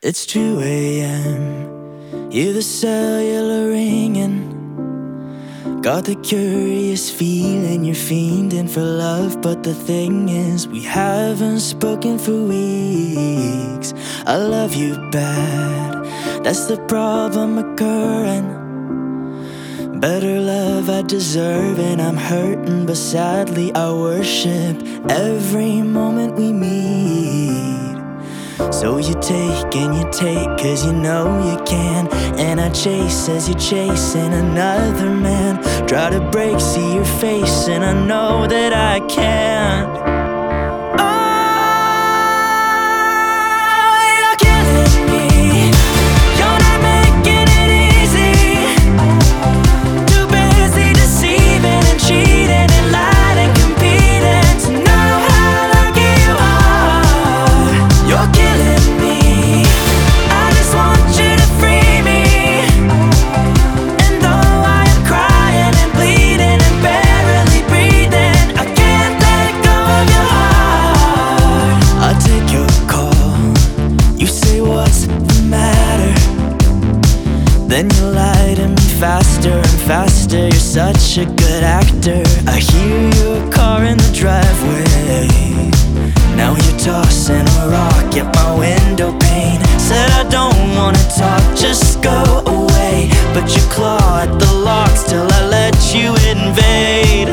It's 2 a.m. Hear the cellular ringing. Got the curious feeling you're fiending for love. But the thing is, we haven't spoken for weeks. I love you bad, that's the problem occurring. Better love I deserve, and I'm hurting, but sadly I worship every moment we meet. So you take and you take, cause you know you can. And I chase as you're chasing another man. Try to break, see your face, and I know that I can't. Then you lie to me faster and faster. You're such a good actor. I hear your car in the driveway. Now you're tossing a rock at my window pane. Said I don't wanna talk, just go away. But you claw at the locks till I let you invade.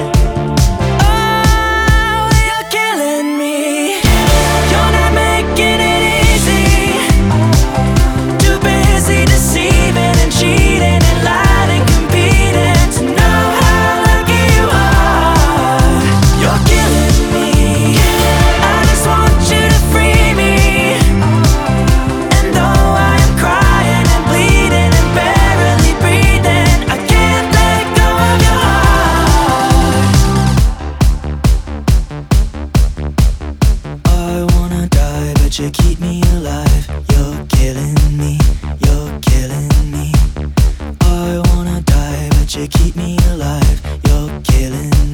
Oh, you're killing me. You're not making it easy. Too busy deceiving, cheating and lying and competing to know how lucky you are. You're killing me. I just want you to free me. And though I am crying and bleeding and barely breathing, I can't let go of your heart. I wanna die, but you keep me alive. You're killing me. You're killing me. I wanna die, but you keep me alive. You're killing me.